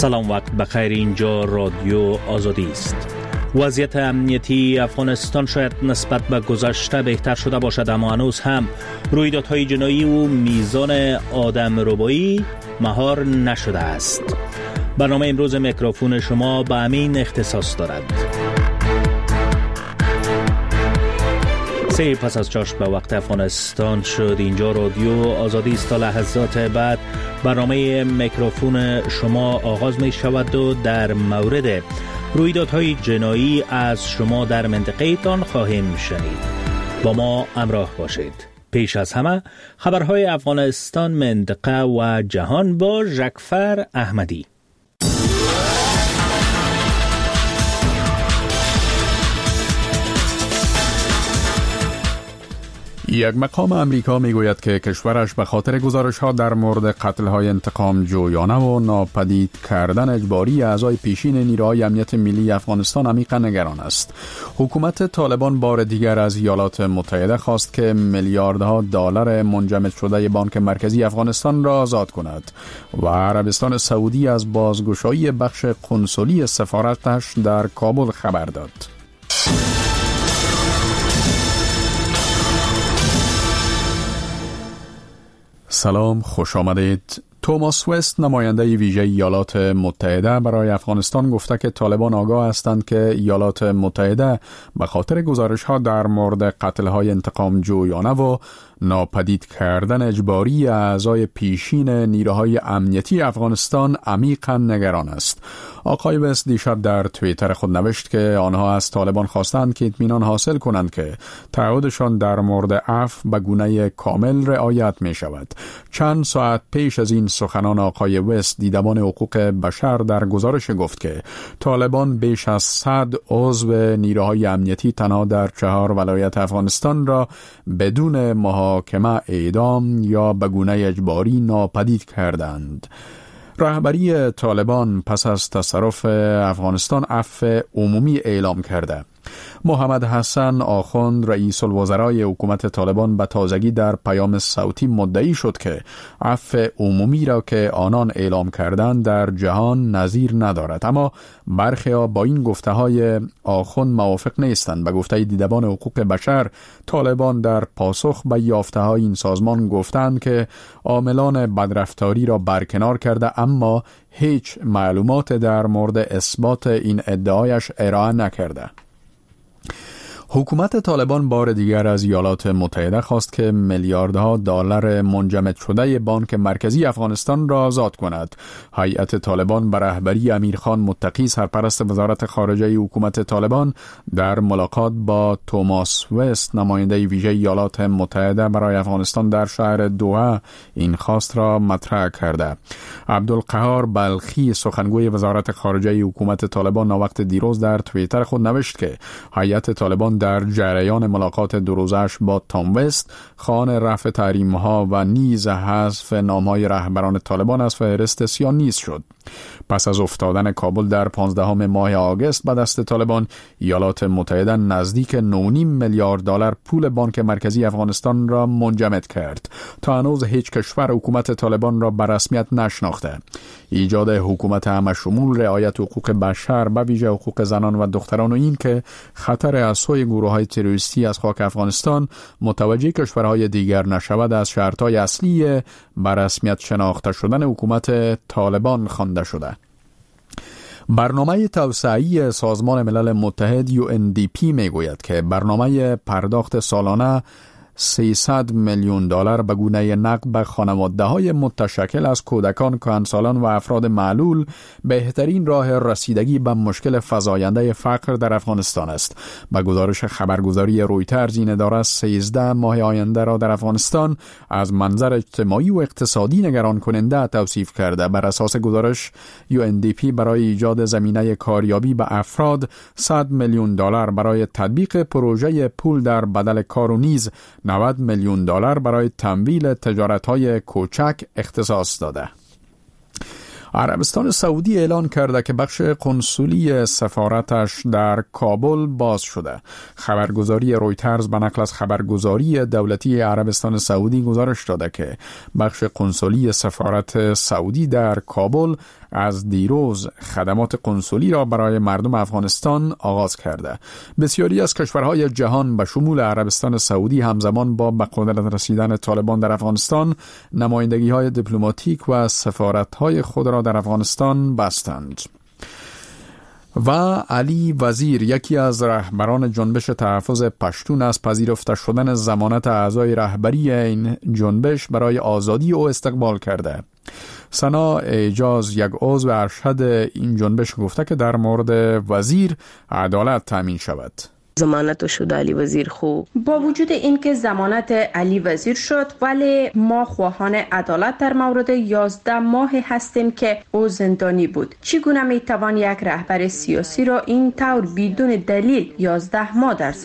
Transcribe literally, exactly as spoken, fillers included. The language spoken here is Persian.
سلام، وقت بخیر. اینجا رادیو آزادی است. وضعیت امنیتی افغانستان شاید نسبت به گذشته بهتر شده باشد، اما هنوز هم رویدادهای جنایی و میزان آدمربایی مهار نشده است. برنامه امروز میکروفون شما به همین اختصاص دارد. سه پس از چاشت به وقت افغانستان شد. اینجا رادیو آزادی است. تا لحظات بعد برنامه میکروفون شما آغاز می شود و در مورد رویدادهای جنایی از شما در منطقه تان خواهیم شنید. با ما همراه باشید. پیش از همه خبرهای افغانستان، منطقه و جهان با ژکفر احمدی. یک مقام امریکا میگوید که کشورش به خاطر گزارش‌ها در مورد قتل‌های انتقام جویانه و ناپدید کردن اجباری اعضای پیشین نیروهای امنیت ملی افغانستان عمیقاً نگران است. حکومت طالبان بار دیگر از ایالات متحده خواست که میلیاردها دلار منجمد شده بانک مرکزی افغانستان را آزاد کند و عربستان سعودی از بازگشایی بخش قنسولی سفارتش در کابل خبر داد. سلام، خوش آمدید. توماس وست، نماینده ویژه ایالات متحده برای افغانستان، گفته که طالبان آگاه هستند که ایالات متحده به خاطر گزارش‌ها در مورد قتل‌های انتقام جویانه و ناپدید کردن اجباری اعضای پیشین نیروهای امنیتی افغانستان عمیقاً نگران است. آقای وست دیشب در توییتر خود نوشت که آنها از طالبان خواستند که اطمینان حاصل کنند که تعهدشان در مورد عفو به گونه کامل رعایت می شود. چند ساعت پیش از این سخنان آقای وست، دیدبان حقوق بشر در گزارش گفت که طالبان بیش از صد عضو نیروهای امنیتی تنها در چهار ولایت افغانستان را بدون محاکمه اعدام یا به گونه اجباری ناپدید کردند. رهبری طالبان پس از تصرف افغانستان عفو عمومی اعلام کرده. محمد حسن آخوند، رئیس الوزرای حکومت طالبان، به تازگی در پیام صوتی مدعی شد که عفو عمومی را که آنان اعلام کردند در جهان نظیر ندارد، اما برخی‌ها با این گفته‌های آخوند موافق نیستند. به گفته دیدبان حقوق بشر، طالبان در پاسخ به یافته‌های این سازمان گفتند که عاملان بدرفتاری را برکنار کرده، اما هیچ معلومات در مورد اثبات این ادعایش ارائه نکرده. حکومت طالبان بار دیگر از ایالات متحده خواست که میلیاردها دلار منجمد شده بانک مرکزی افغانستان را آزاد کند. هیئت طالبان به رهبری امیرخان متقی، سرپرست وزارت خارجه حکومت طالبان، در ملاقات با توماس وست، نماینده ویژه ایالات متحده برای افغانستان در شهر دوحه، این خواست را مطرح کرده. عبدالقهار بلخی، سخنگوی وزارت خارجه حکومت طالبان، وقت دیروز در توییتر خود نوشت که هیئت طالبان در جریان ملاقات دو روزش با توم وست خواهان رفع تحریم‌ها و نیز حذف نام‌های رهبران طالبان از فهرست سیانیست شد. پس از افتادن کابل در پانزدهم ماه آگوست به دست طالبان، ایالات متحده نزدیک نه و نیم میلیارد دلار پول بانک مرکزی افغانستان را منجمد کرد. تا هنوز هیچ کشور حکومت طالبان را به رسمیت نشناخته. ایجاد حکومت همشمول، رعایت حقوق بشر، به ویژه حقوق زنان و دختران، و این که خطر از سوی گروه‌های تروریستی از خاک افغانستان متوجه کشورهای دیگر نشود، از شرط‌های اصلی به رسمیت شناخته شدن حکومت طالبان خوانده شده. برنامه توسعه‌ای سازمان ملل متحد یو ان دی پی میگوید که برنامه پرداخت سالانه سیصد میلیون دلار به گونه نقد به خانواده‌های متشکل از کودکان، کهنسالان و افراد معلول بهترین راه رسیدگی به مشکل فزاینده فقر در افغانستان است. به گزارش خبرگزاری رویترز، این اداره سیزده ماه آینده را در افغانستان از منظر اجتماعی و اقتصادی نگران کننده توصیف کرده. بر اساس گزارش، یو ان دی پی برای ایجاد زمینه کاریابی به افراد صد میلیون دلار برای تطبیق پروژه پول در بدل کار و نیز نود میلیون دلار برای تمویل تجارت‌های کوچک اختصاص داده. عربستان سعودی اعلان کرده که بخش قنسولی سفارتش در کابل باز شده. خبرگزاری رویترز به نقل از خبرگزاری دولتی عربستان سعودی گزارش داده که بخش قنسولی سفارت سعودی در کابل از دیروز خدمات قنسولی را برای مردم افغانستان آغاز کرده. بسیاری از کشورهای جهان به شمول عربستان سعودی همزمان با به قدرت رسیدن طالبان در افغانستان نمایندگی‌های دیپلماتیک و سفارت‌های خود را در افغانستان بستند. و علی وزیر، یکی از رهبران جنبش تحفظ پشتون، از پذیرفته شدن ضمانت اعضای رهبری این جنبش برای آزادی او استقبال کرده. سنا اعجاز، یک عضو ارشد این جنبش، گفته که در مورد وزیر عدالت تامین شود. ضمانت شد علی وزیر خوب. با وجود اینکه ضمانت علی وزیر شد، ولی ما خواهان عدالت در مورد یازده ماه هستیم که او زندانی بود. چگونه می توان یک رهبر سیاسی را این طور بدون دلیل یازده ماه در